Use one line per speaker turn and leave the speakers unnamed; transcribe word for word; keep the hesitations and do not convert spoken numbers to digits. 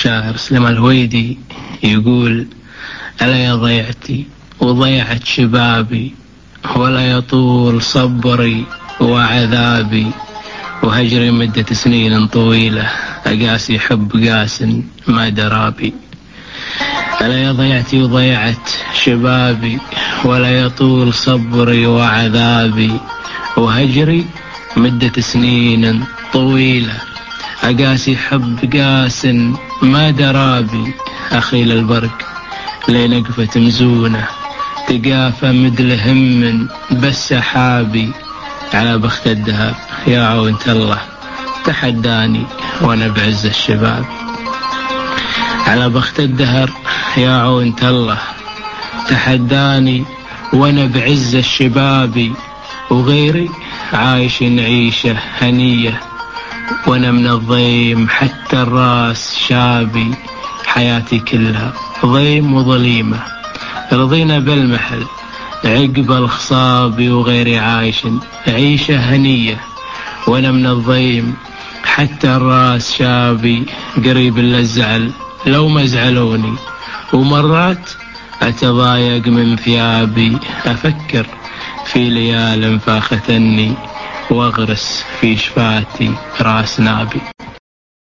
الشاعر سليمان الهويدي يقول: ألا يا ضيعتي وضيعت شبابي، ولا يطول صبري وعذابي، وهجري مدة سنين طويلة، أقاسي حب قاس ما درابي. ألا يا ضيعتي وضيعت شبابي، ولا يطول صبري وعذابي، وهجري مدة سنين طويلة، أقاسي حب قاس ما درابي. أخيل البرق لين نقفة مزونة، تقافى مدل هم بس سحابي. على بخت الدهر يا عونة الله، تحداني وانا بعز الشباب. على بخت الدهر يا عونة الله، تحداني وانا بعز الشباب. وغيري عايش عيشة هنية، وانا من الضيم حتى الراس شابي. حياتي كلها ضيم وظليمة، رضينا بالمحل عقب الخصاب. وغيري عايش عيشة هنية، وانا من الضيم حتى الراس شابي. قريب للزعل لو ما زعلوني، ومرات أتضايق من ثيابي. أفكر في ليال فاختني، واغرس في شفاتي راس نابي.